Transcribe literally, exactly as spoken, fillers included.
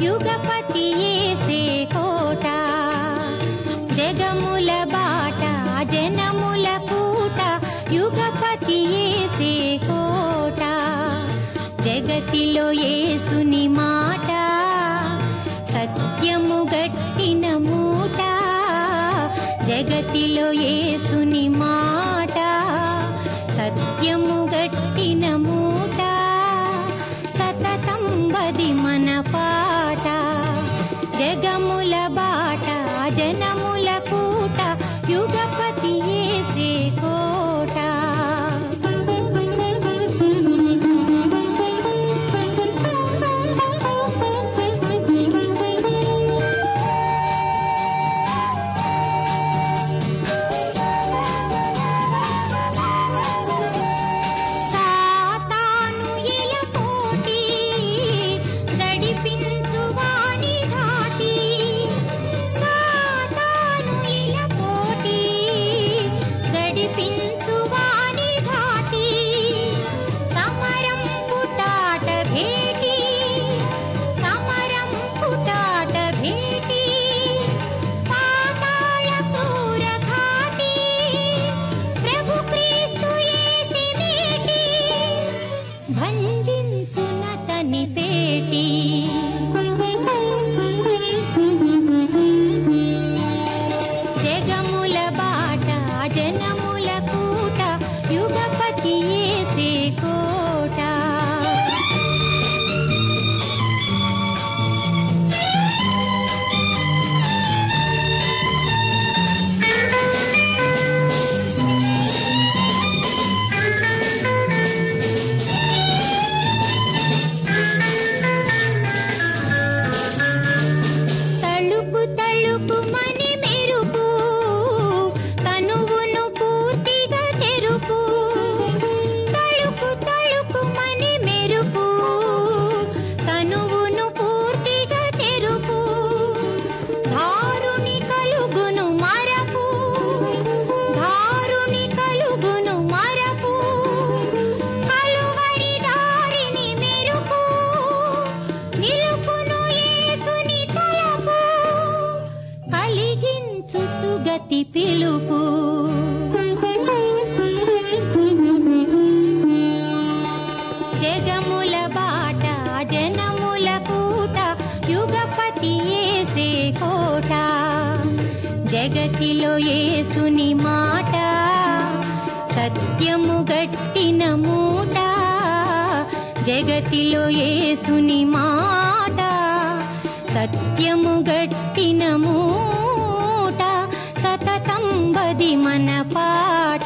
యుగపతి యేసే కోట, జగముల బాట జనముల కూట, యుగపతి యేసే కోట, జగతిలో యేసుని మాట సత్యము గట్టిన మూట, జగతిలో యేసుని మాట సత్యము గట్టిన మూట, సతతం బది మన పాట, జగముల బాట జనముల కూట, యుగపతి యేసే కోట. భంజించునతని పేటి, జగముల బాట జనముల కూట, యుగపతి యేసే కోట. సుగతి పిలుపు, జగముల బాట జనముల కూట, యుగపతి యేసే కోట, జగతిలో యేసుని మాట సత్యము గట్టిన మూట, జగతిలో యేసుని మాట సత్యము గట్టిన మూట, సతతం బది మన పాట.